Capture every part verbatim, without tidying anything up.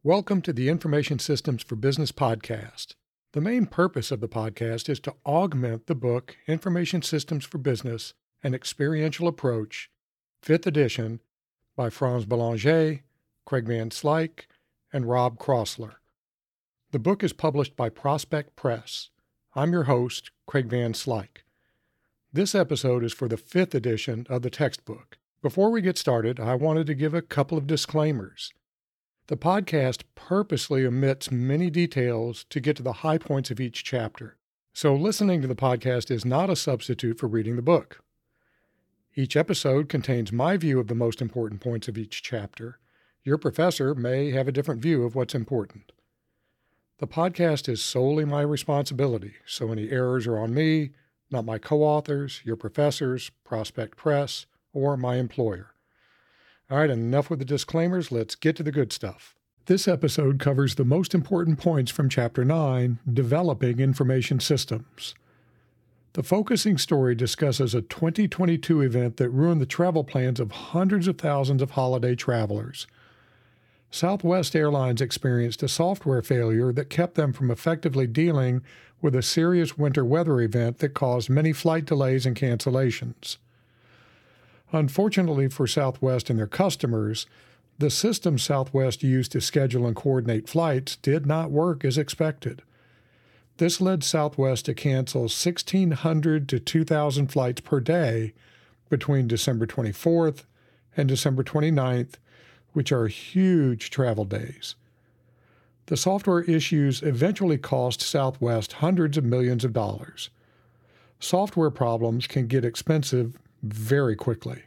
Welcome to the Information Systems for Business podcast. The main purpose of the podcast is to augment the book Information Systems for Business, An Experiential Approach, fifth edition, by Frans Belanger, Craig Van Slyke, and Rob Crossler. The book is published by Prospect Press. I'm your host, Craig Van Slyke. This episode is for the fifth edition of the textbook. Before we get started, I wanted to give a couple of disclaimers. The podcast purposely omits many details to get to the high points of each chapter, so listening to the podcast is not a substitute for reading the book. Each episode contains my view of the most important points of each chapter. Your professor may have a different view of what's important. The podcast is solely my responsibility, so any errors are on me, not my co-authors, your professors, Prospect Press, or my employer. All right, enough with the disclaimers. Let's get to the good stuff. This episode covers the most important points from Chapter nine, Developing Information Systems. The focusing story discusses a twenty twenty-two event that ruined the travel plans of hundreds of thousands of holiday travelers. Southwest Airlines experienced a software failure that kept them from effectively dealing with a serious winter weather event that caused many flight delays and cancellations. Unfortunately for Southwest and their customers, the system Southwest used to schedule and coordinate flights did not work as expected. This led Southwest to cancel sixteen hundred to two thousand flights per day between December twenty-fourth and December twenty-ninth, which are huge travel days. The software issues eventually cost Southwest hundreds of millions of dollars. Software problems can get expensive very quickly.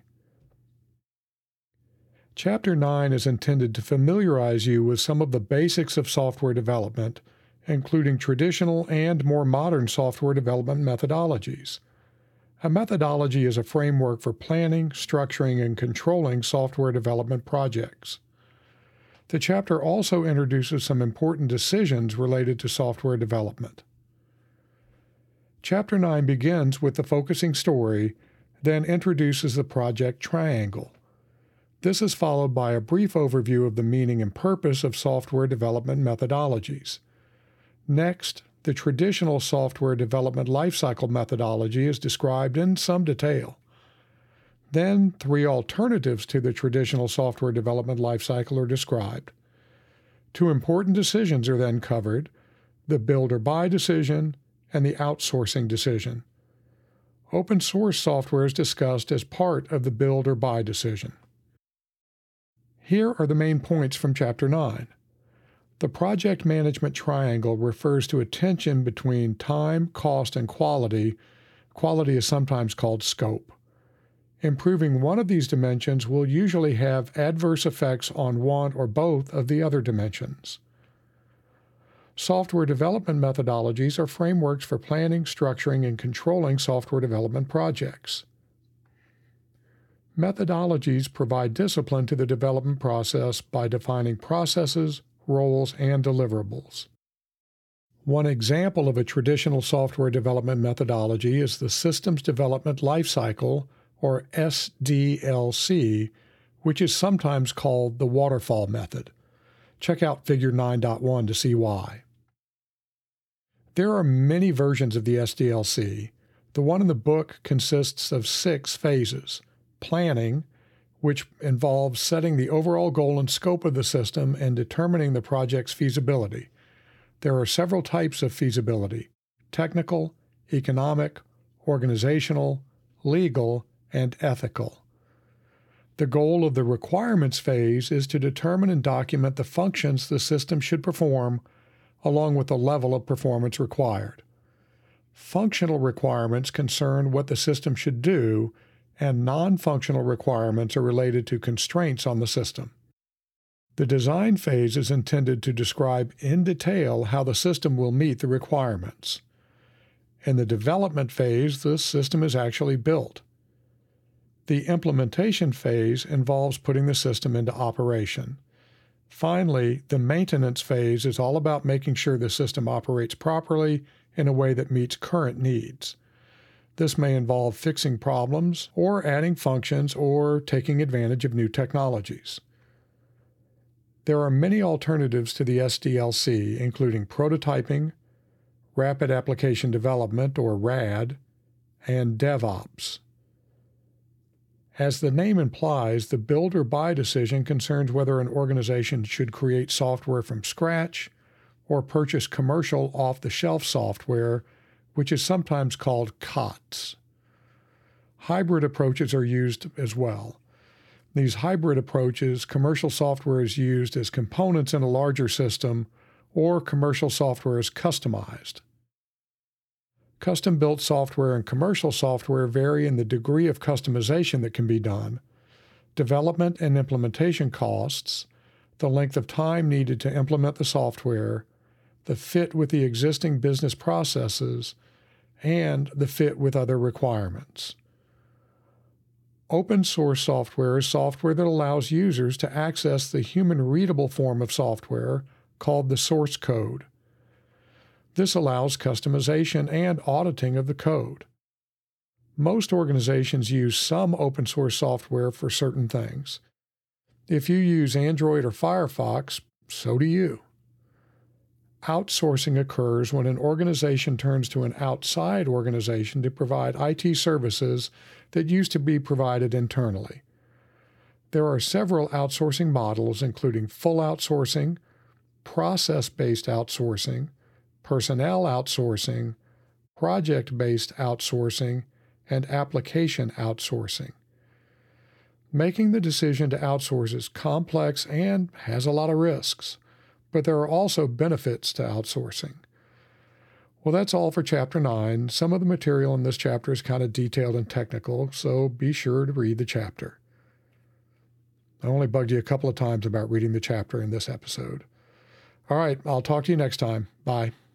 Chapter nine is intended to familiarize you with some of the basics of software development, including traditional and more modern software development methodologies. A methodology is a framework for planning, structuring, and controlling software development projects. The chapter also introduces some important decisions related to software development. Chapter nine begins with the focusing story, then introduces the project triangle. This is followed by a brief overview of the meaning and purpose of software development methodologies. Next, the traditional software development lifecycle methodology is described in some detail. Then, three alternatives to the traditional software development lifecycle are described. Two important decisions are then covered: the build or buy decision and the outsourcing decision. Open source software is discussed as part of the build or buy decision. Here are the main points from Chapter nine. The project management triangle refers to a tension between time, cost, and quality. Quality is sometimes called scope. Improving one of these dimensions will usually have adverse effects on one or both of the other dimensions. Software development methodologies are frameworks for planning, structuring, and controlling software development projects. Methodologies provide discipline to the development process by defining processes, roles, and deliverables. One example of a traditional software development methodology is the Systems Development Lifecycle, or S D L C, which is sometimes called the waterfall method. Check out Figure nine point one to see why. There are many versions of the S D L C. The one in the book consists of six phases. Planning, which involves setting the overall goal and scope of the system and determining the project's feasibility. There are several types of feasibility: technical, economic, organizational, legal, and ethical. The goal of the requirements phase is to determine and document the functions the system should perform, along with the level of performance required. Functional requirements concern what the system should do, and non-functional requirements are related to constraints on the system. The design phase is intended to describe in detail how the system will meet the requirements. In the development phase, the system is actually built. The implementation phase involves putting the system into operation. Finally, the maintenance phase is all about making sure the system operates properly in a way that meets current needs. This may involve fixing problems, or adding functions, or taking advantage of new technologies. There are many alternatives to the S D L C, including prototyping, rapid application development, or RAD, and DevOps. As the name implies, the build or buy decision concerns whether an organization should create software from scratch or purchase commercial off-the-shelf software, which is sometimes called C O Ts. Hybrid approaches are used as well. These hybrid approaches, commercial software is used as components in a larger system, or commercial software is customized. Custom-built software and commercial software vary in the degree of customization that can be done, development and implementation costs, the length of time needed to implement the software, the fit with the existing business processes, and the fit with other requirements. Open source software is software that allows users to access the human-readable form of software called the source code. This allows customization and auditing of the code. Most organizations use some open source software for certain things. If you use Android or Firefox, so do you. Outsourcing occurs when an organization turns to an outside organization to provide I T services that used to be provided internally. There are several outsourcing models, including full outsourcing, process-based outsourcing, personnel outsourcing, project-based outsourcing, and application outsourcing. Making the decision to outsource is complex and has a lot of risks, but there are also benefits to outsourcing. Well, that's all for Chapter nine. Some of the material in this chapter is kind of detailed and technical, so be sure to read the chapter. I only bugged you a couple of times about reading the chapter in this episode. All right, I'll talk to you next time. Bye.